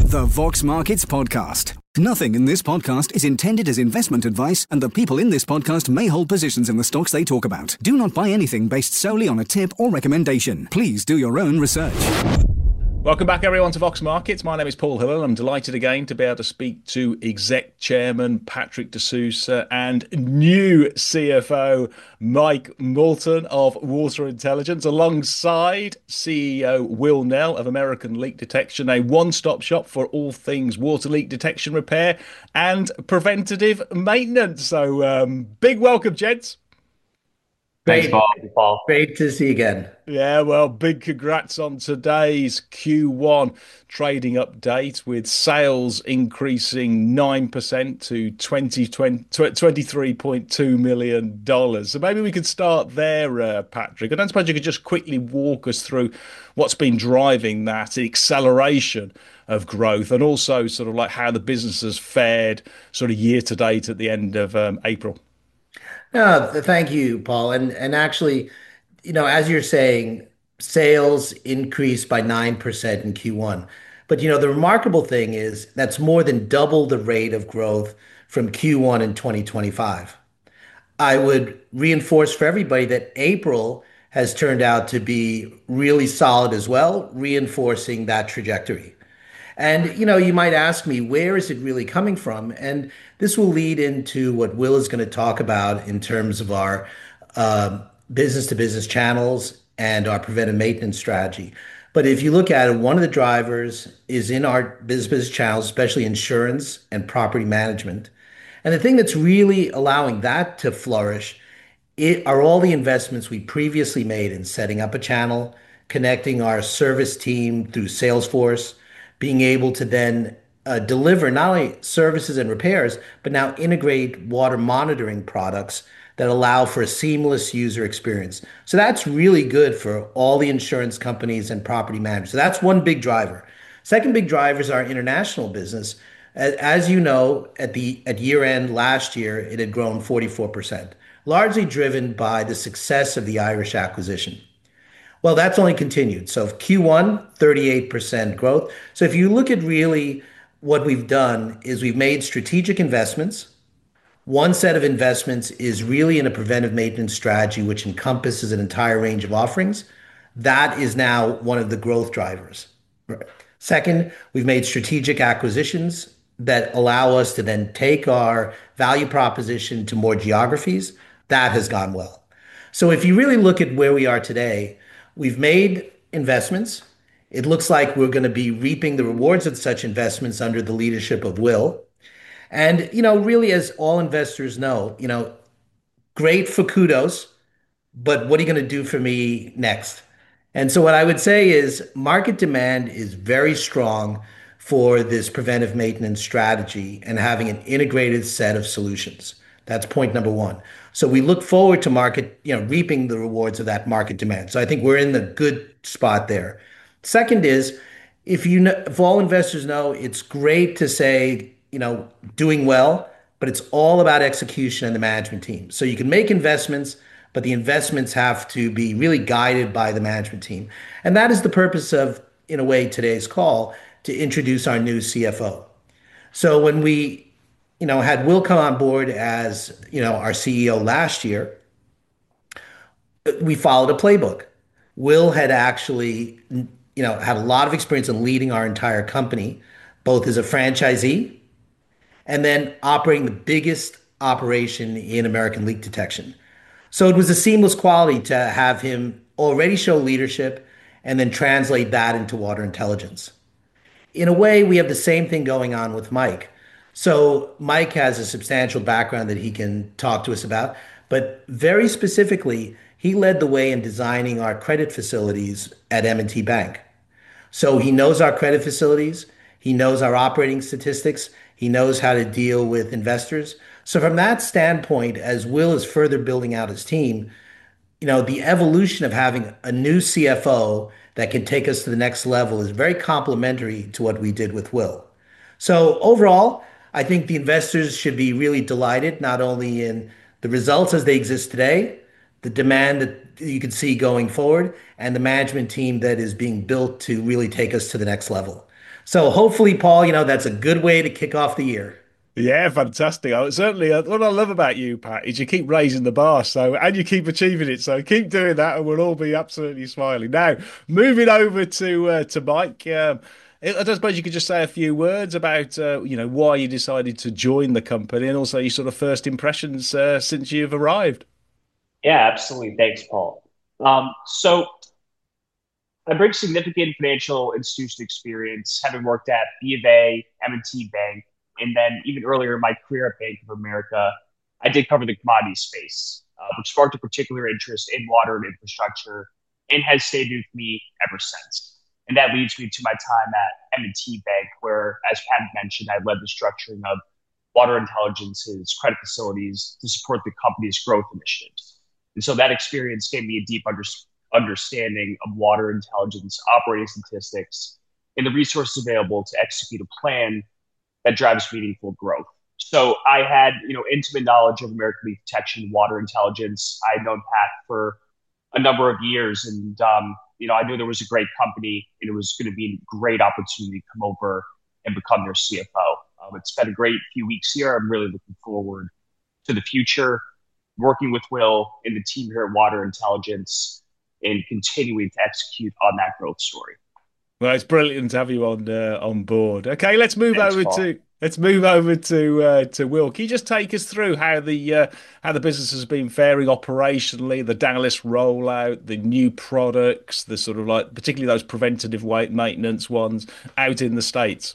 The Vox Markets Podcast. Nothing in this podcast is intended as investment advice, and the people in this podcast may hold positions in the stocks they talk about. Do not buy anything based solely on a tip or recommendation. Please do your own research. Welcome back, everyone, to Vox Markets. My name is Paul Hillel. I'm delighted again to be able to speak to Exec Chairman Patrick De Sousa and new CFO Mike Moulton of Water Intelligence, alongside CEO Will Nell of American Leak Detection, a one-stop shop for all things water leak detection, repair and preventative maintenance. So big welcome, gents. Thanks, Paul. Great to see you again. Yeah, well, big congrats on today's Q1 trading update, with sales increasing 9% to $23.2 million. So maybe we could start there, Patrick. I don't suppose you could just quickly walk us through what's been driving that acceleration of growth, and also sort of like how the business has fared sort of year to date at the end of April. Thank you, Paul. And actually, as you're saying, sales increased by 9% in Q1. But, the remarkable thing is that's more than double the rate of growth from Q1 in 2025. I would reinforce for everybody that April has turned out to be really solid as well, reinforcing that trajectory. And, you might ask me, where is it really coming from? And this will lead into what Will is going to talk about in terms of our business-to-business channels and our preventive maintenance strategy. But if you look at it, one of the drivers is in our business channels, especially insurance and property management. And the thing that's really allowing that to flourish are all the investments we previously made in setting up a channel, connecting our service team through Salesforce, being able to then deliver not only services and repairs, but now integrate water monitoring products that allow for a seamless user experience. So that's really good for all the insurance companies and property managers. So that's one big driver. Second big driver is our international business. As you know, at year end last year, it had grown 44%, largely driven by the success of the Irish acquisition. Well, that's only continued. So Q1, 38% growth. So if you look at really what we've done is we've made strategic investments. One set of investments is really in a preventive maintenance strategy, which encompasses an entire range of offerings. That is now one of the growth drivers. Second, we've made strategic acquisitions that allow us to then take our value proposition to more geographies. That has gone well. So if you really look at where we are today, we've made investments. It looks like we're going to be reaping the rewards of such investments under the leadership of Will. And, really, as all investors know, great for kudos, but what are you going to do for me next? And so what I would say is market demand is very strong for this preventive maintenance strategy and having an integrated set of solutions. That's point number one. So we look forward to market, reaping the rewards of that market demand. So I think we're in the good spot there. Second is, if all investors know, it's great to say, doing well, but it's all about execution and the management team. So you can make investments, but the investments have to be really guided by the management team. And that is the purpose of, in a way, today's call, to introduce our new CFO. So when we had Will come on board as, our CEO last year, we followed a playbook. Will had actually, had a lot of experience in leading our entire company, both as a franchisee and then operating the biggest operation in American leak detection. So it was a seamless quality to have him already show leadership and then translate that into water intelligence. In a way, we have the same thing going on with Mike. So Mike has a substantial background that he can talk to us about, but very specifically, he led the way in designing our credit facilities at M&T Bank. So he knows our credit facilities, he knows our operating statistics, he knows how to deal with investors. So from that standpoint, as Will is further building out his team, the evolution of having a new CFO that can take us to the next level is very complementary to what we did with Will. So overall, I think the investors should be really delighted, not only in the results as they exist today, the demand that you can see going forward, and the management team that is being built to really take us to the next level. So hopefully, Paul, that's a good way to kick off the year. Yeah, fantastic. Certainly, what I love about you, Pat, is you keep raising the bar. So, and you keep achieving it. So, keep doing that, and we'll all be absolutely smiling. Now, moving over to Mike. I don't suppose you could just say a few words about why you decided to join the company, and also your sort of first impressions since you've arrived. Yeah, absolutely. Thanks, Paul. So I bring significant financial institution experience, having worked at B of A, M&T Bank, and then even earlier in my career at Bank of America, I did cover the commodities space, which sparked a particular interest in water and infrastructure and has stayed with me ever since. And that leads me to my time at M&T Bank, where, as Pat mentioned, I led the structuring of Water Intelligence's credit facilities to support the company's growth initiatives. And so that experience gave me a deep understanding of water intelligence, operating statistics, and the resources available to execute a plan that drives meaningful growth. So I had, intimate knowledge of American leak detection, water intelligence. I had known Pat for a number of years, and I knew there was a great company, and it was going to be a great opportunity to come over and become their CFO. It's been a great few weeks here. I'm really looking forward to the future, working with Will and the team here at Water Intelligence, and continuing to execute on that growth story. Well, it's brilliant to have you on board. Okay, Thanks, Paul. let's move over to Will. Can you just take us through how the business has been faring operationally, the Dallas rollout, the new products, the sort of like particularly those preventative weight maintenance ones out in the States?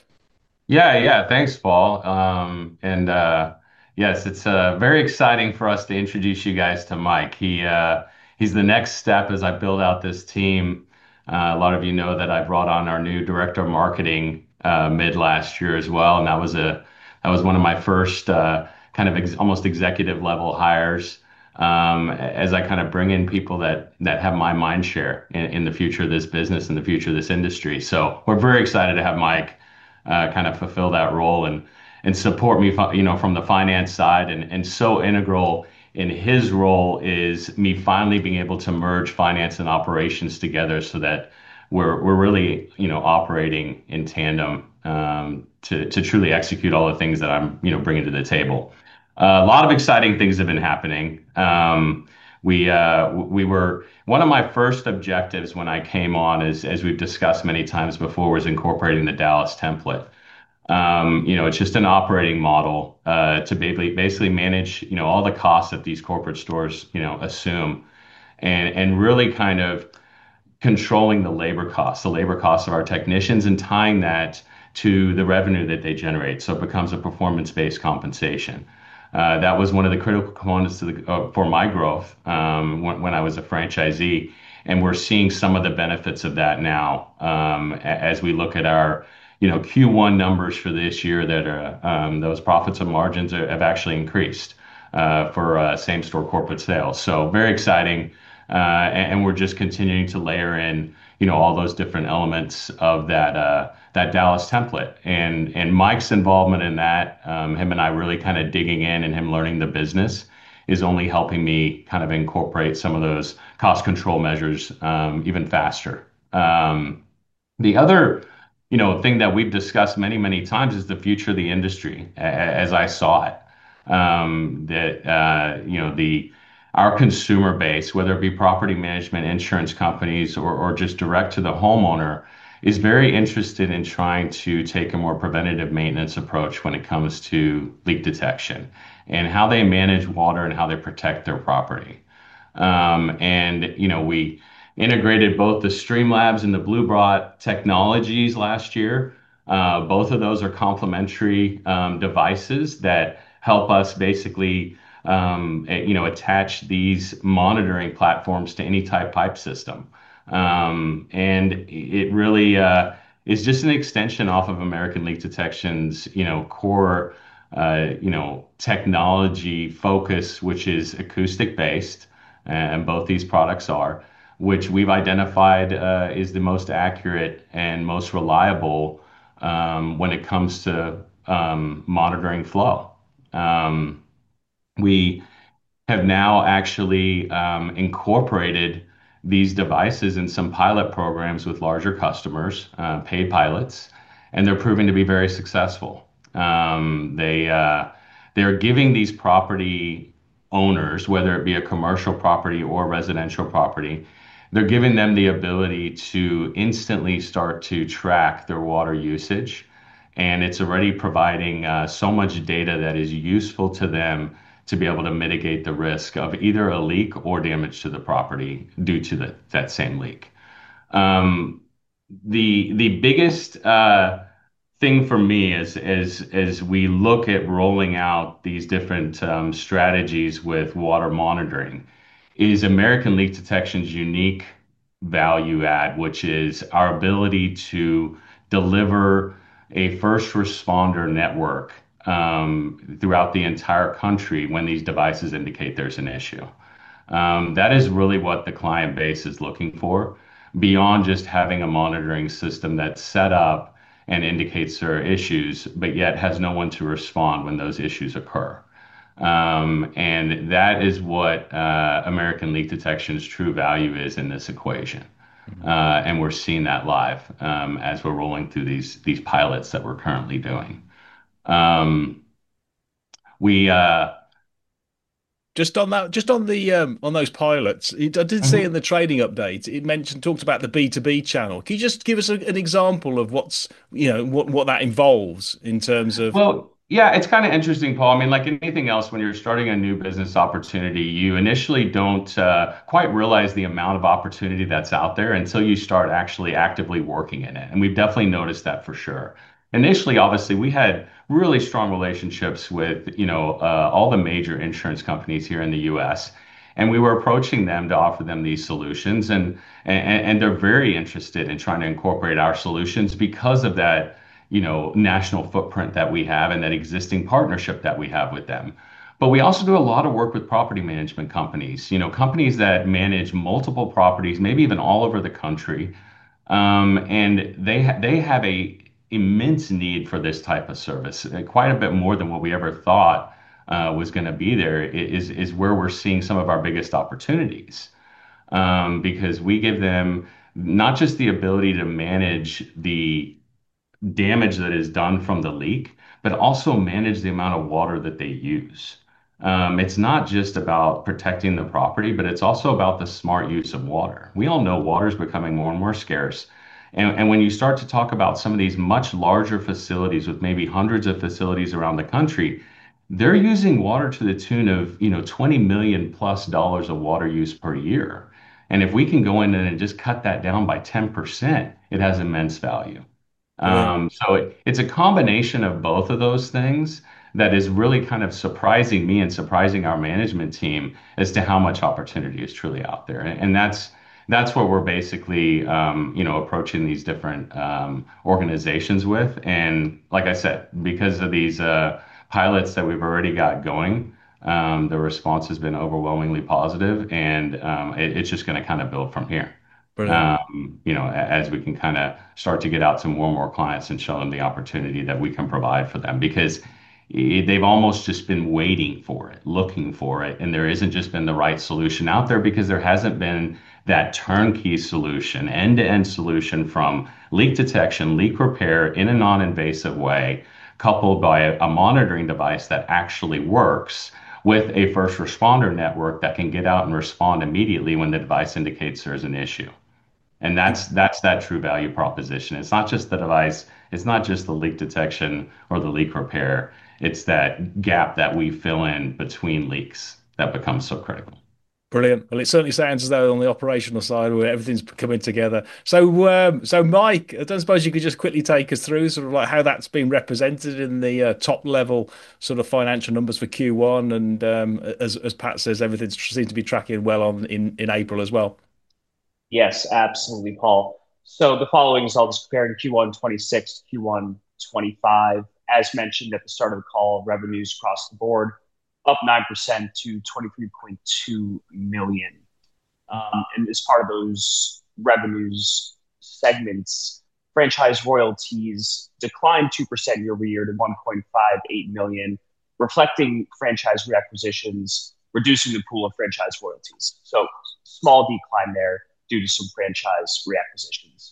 Yeah. Thanks, Paul. And yes, it's very exciting for us to introduce you guys to Mike. He's the next step as I build out this team. A lot of you know that I brought on our new director of marketing mid last year as well, and that was one of my first kind of almost executive level hires. As I kind of bring in people that have my mind share in the future of this business and the future of this industry. So we're very excited to have Mike kind of fulfill that role and support me, from the finance side. And so integral in his role is me finally being able to merge finance and operations together so that we're really, operating in tandem to truly execute all the things that I'm, bringing to the table. A lot of exciting things have been happening. We were one of my first objectives when I came on, as we've discussed many times before, was incorporating the Dallas template. It's just an operating model to basically manage, all the costs that these corporate stores, assume, and really kind of controlling the labor costs of our technicians, and tying that to the revenue that they generate, so it becomes a performance-based compensation. That was one of the critical components for my growth when I was a franchisee, and we're seeing some of the benefits of that now as we look at our Q1 numbers for this year, that are those profits and margins have actually increased for same store corporate sales. So very exciting, and we're just continuing to layer in all those different elements of that Dallas template, and Mike's involvement in that, him and I really kind of digging in and him learning the business, is only helping me kind of incorporate some of those cost control measures even faster. The other thing that we've discussed many times is the future of the industry as I saw it. Our consumer base, whether it be property management, insurance companies, or just direct to the homeowner, is very interested in trying to take a more preventative maintenance approach when it comes to leak detection and how they manage water and how they protect their property. We integrated both the Streamlabs and the Bluebrot technologies last year. Both of those are complementary devices that help us basically attach these monitoring platforms to any type pipe system. And it really is just an extension off of American Leak Detection's core technology focus, which is acoustic based, and both these products are, which we've identified is the most accurate and most reliable when it comes to monitoring flow. We have now actually incorporated these devices in some pilot programs with larger customers, paid pilots, and they're proving to be very successful. They're giving these property owners, whether it be a commercial property or residential property, they're giving them the ability to instantly start to track their water usage. And it's already providing so much data that is useful to them to be able to mitigate the risk of either a leak or damage to the property due to that same leak. Um, the biggest thing for me as we look at rolling out these different strategies with water monitoring is American Leak Detection's unique value add, which is our ability to deliver a first responder network throughout the entire country when these devices indicate there's an issue. That is really what the client base is looking for, beyond just having a monitoring system that's set up and indicates there are issues, but yet has no one to respond when those issues occur. And that is what American Leak Detection's true value is in this equation. And we're seeing that live as we're rolling through these pilots that we're currently doing. We Just on that, just on the on those pilots, I did see in the trading update it talked about the B2B channel. Can you just give us an example of what that involves in terms of? Well, yeah, it's kind of interesting, Paul. I mean, like anything else, when you're starting a new business opportunity, you initially don't quite realize the amount of opportunity that's out there until you start actually actively working in it. And we've definitely noticed that for sure. Initially, obviously, we had really strong relationships with, all the major insurance companies here in the U.S. And we were approaching them to offer them these solutions, and they're very interested in trying to incorporate our solutions because of that national footprint that we have and that existing partnership that we have with them. But we also do a lot of work with property management companies, companies that manage multiple properties, maybe even all over the country. And they have a immense need for this type of service, quite a bit more than what we ever thought was going to be there is where we're seeing some of our biggest opportunities. Because we give them not just the ability to manage the damage that is done from the leak, but also manage the amount of water that they use. It's not just about protecting the property, but it's also about the smart use of water. We all know water is becoming more and more scarce. And when you start to talk about some of these much larger facilities with maybe hundreds of facilities around the country, they're using water to the tune of, $20 million plus of water use per year. And if we can go in and just cut that down by 10%, it has immense value. So it's a combination of both of those things that is really kind of surprising me and surprising our management team as to how much opportunity is truly out there. And that's what we're basically, approaching these different organizations with. And like I said, because of these pilots that we've already got going, the response has been overwhelmingly positive, and it's just going to kind of build from here. Brilliant. As we can kind of start to get out to more and more clients and show them the opportunity that we can provide for them, because they've almost just been waiting for it, looking for it, and there isn't just been the right solution out there because there hasn't been that turnkey solution, end-to-end solution from leak detection, leak repair in a non-invasive way, coupled by a monitoring device that actually works with a first responder network that can get out and respond immediately when the device indicates there's an issue. And that's that true value proposition. It's not just the device, it's not just the leak detection or the leak repair. It's that gap that we fill in between leaks that becomes so critical. Brilliant. Well, it certainly sounds as though on the operational side where everything's coming together. So Mike, I don't suppose you could just quickly take us through sort of like how that's been represented in the top level sort of financial numbers for Q1, and as Pat says, everything seems to be tracking well in April as well. Yes, absolutely, Paul. So the following results comparing Q1 26 to Q1 25. As mentioned at the start of the call, revenues across the board up 9% to 23.2 million. And as part of those revenues segments, franchise royalties declined 2% year over year to 1.58 million, reflecting franchise reacquisitions, reducing the pool of franchise royalties. So small decline there due to some franchise reacquisitions.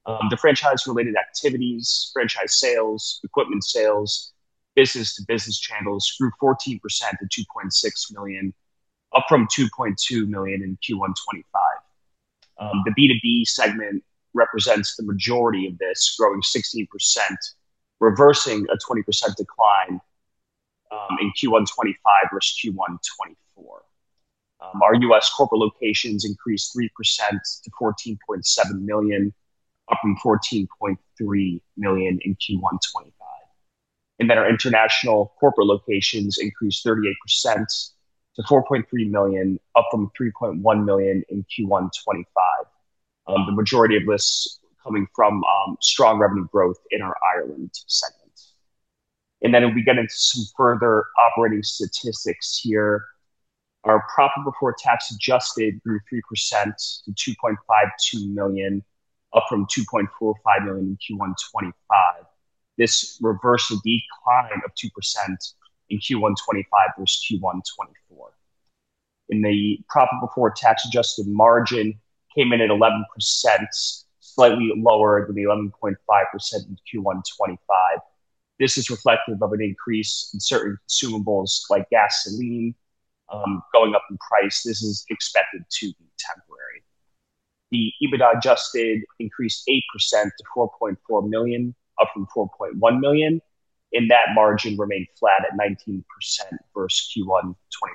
The franchise-related activities, franchise sales, equipment sales, business-to-business channels grew 14% to 2.6 million, up from 2.2 million in Q1 25. The B2B segment represents the majority of this, growing 16%, reversing a 20% decline in Q1 25 versus Q1 24. Our US corporate locations increased 3% to 14.7 million, up from 14.3 million in Q1 25. And then our international corporate locations increased 38% to 4.3 million, up from 3.1 million in Q1 25. The majority of this coming from strong revenue growth in our Ireland segment. And then if we get into some further operating statistics here, our profit before tax adjusted grew 3% to 2.52 million, up from 2.45 million in Q1 25. This reversed a decline of 2% in Q1 25 versus Q1 24. In the profit before tax adjusted margin came in at 11%, slightly lower than the 11.5% in Q1 25. This is reflective of an increase in certain consumables like gasoline going up in price. This is expected to be temporary. The EBITDA adjusted increased 8% to 4.4 million, up from 4.1 million, and that margin remained flat at 19% versus Q1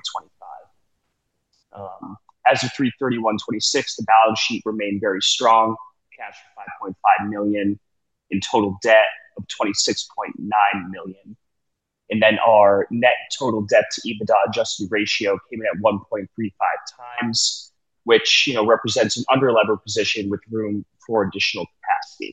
2025. As of 3/31/26, the balance sheet remained very strong. Cash of 5.5 million, in total debt of 26.9 million. And then our net total debt to EBITDA adjusted ratio came in at 1.35 times, which represents an under-levered position with room for additional capacity.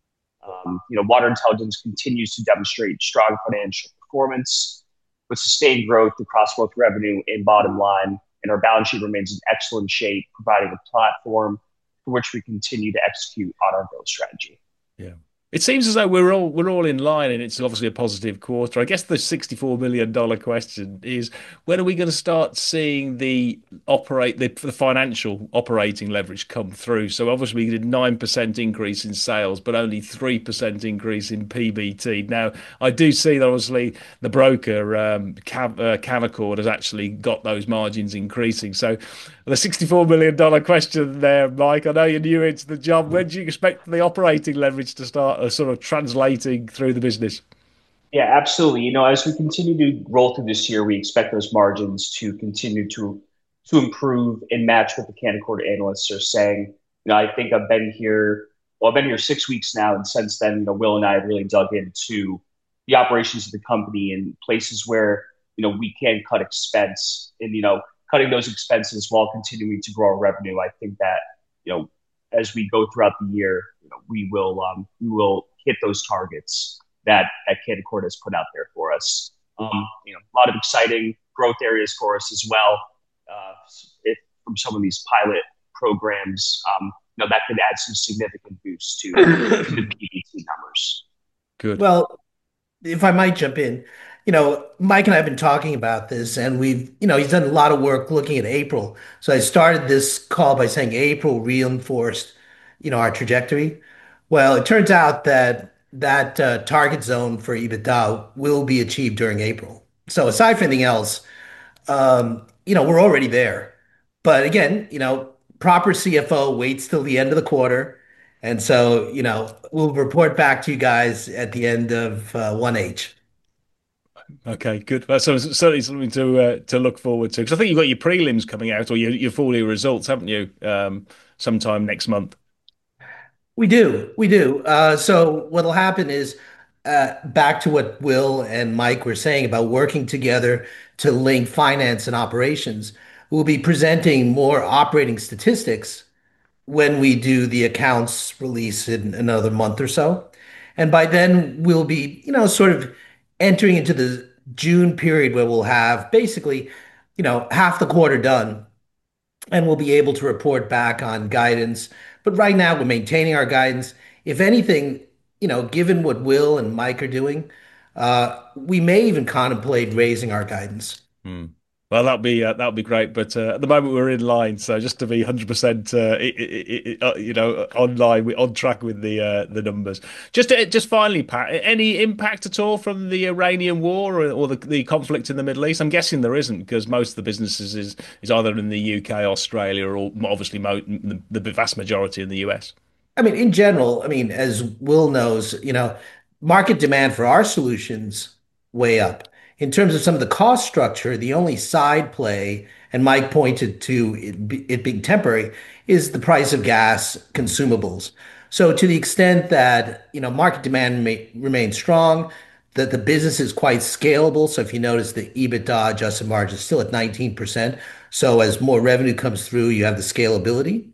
Water Intelligence continues to demonstrate strong financial performance with sustained growth across both revenue and bottom line, and our balance sheet remains in excellent shape, providing a platform for which we continue to execute on our growth strategy. Yeah. It seems as though we're all in line, and it's obviously a positive quarter. I guess the $64 million question is, when are we going to start seeing the financial operating leverage come through? So obviously we did 9% increase in sales, but only 3% increase in PBT. Now I do see that obviously the broker Canaccord has actually got those margins increasing. So the $64 million question there, Mike, I know you're new into the job. When do you expect the operating leverage to start sort of translating through the business? Yeah, absolutely. As we continue to roll through this year, we expect those margins to continue to improve and match what the Canaccord analysts are saying. I think I've been here 6 weeks now, and since then, Will and I have really dug into the operations of the company and places where we can cut expense, and cutting those expenses while continuing to grow our revenue. I think that as we go throughout the year, we will hit those targets that Canaccord has put out there for us. A lot of exciting growth areas for us as well. From some of these pilot programs, that could add some significant boost to the PBT numbers. Good. Well, if I might jump in, Mike and I have been talking about this, and he's done a lot of work looking at April. So I started this call by saying April reinforced, our trajectory. Well, it turns out that target zone for EBITDA will be achieved during April. So aside from anything else, we're already there. But again, proper CFO waits till the end of the quarter. And so, we'll report back to you guys at the end of 1H. Okay, good. So certainly something to look forward to, because I think you've got your prelims coming out, or your full year results, haven't you? Sometime next month. We do. We do. So what'll happen is, back to what Will and Mike were saying about working together to link finance and operations, we'll be presenting more operating statistics when we do the accounts release in another month or so. And by then we'll be, sort of entering into the June period where we'll have basically, half the quarter done, and we'll be able to report back on guidance. But right now we're maintaining our guidance. If anything, given what Will and Mike are doing, we may even contemplate raising our guidance. Well, that'd be great, but at the moment we're in line, so just to be 100%, online, we're on track with the numbers. Just finally, Pat, any impact at all from the Iranian war or the conflict in the Middle East? I'm guessing there isn't because most of the businesses is either in the UK, Australia, or obviously the vast majority in the US. I mean, in general, I mean, as Will knows, market demand for our solutions way up. In terms of some of the cost structure, the only side play, and Mike pointed to it being temporary, is the price of gas consumables. So to the extent that, market demand may remain strong, that the business is quite scalable. So if you notice the EBITDA adjusted margin is still at 19%. So as more revenue comes through, you have the scalability.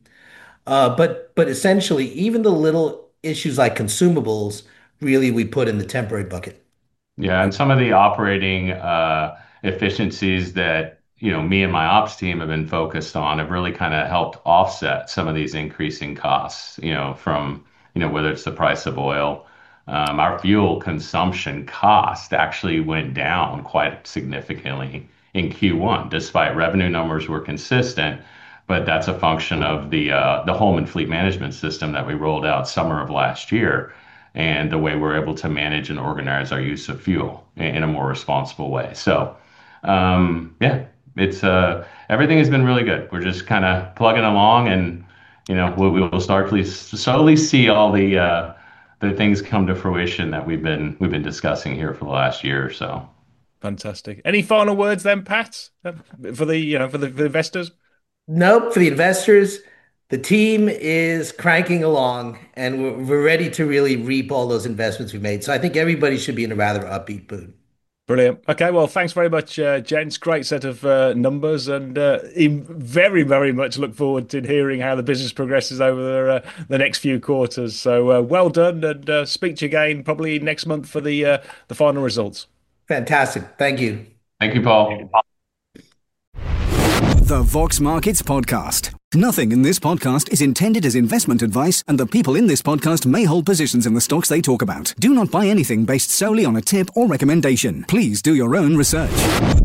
But essentially, even the little issues like consumables, really we put in the temporary bucket. Yeah, and some of the operating efficiencies that me and my ops team have been focused on have really kind of helped offset some of these increasing costs. From whether it's the price of oil, our fuel consumption cost actually went down quite significantly in Q1, despite revenue numbers were consistent. But that's a function of the home and fleet management system that we rolled out summer of last year and the way we're able to manage and organize our use of fuel in a more responsible way. So, yeah, it's everything has been really good. We're just kind of plugging along, and we'll start to slowly see all the things come to fruition that we've been discussing here for the last year or so. Fantastic. Any final words then, Pat, for the investors? Nope, for the investors, the team is cranking along and we're ready to really reap all those investments we've made. So I think everybody should be in a rather upbeat mood. Brilliant. Okay, well, thanks very much, gents. Great set of numbers, and very, very much look forward to hearing how the business progresses over the next few quarters. So well done, and speak to you again probably next month for the final results. Fantastic. Thank you. Thank you, Paul. The Vox Markets Podcast. Nothing in this podcast is intended as investment advice, and the people in this podcast may hold positions in the stocks they talk about. Do not buy anything based solely on a tip or recommendation. Please do your own research.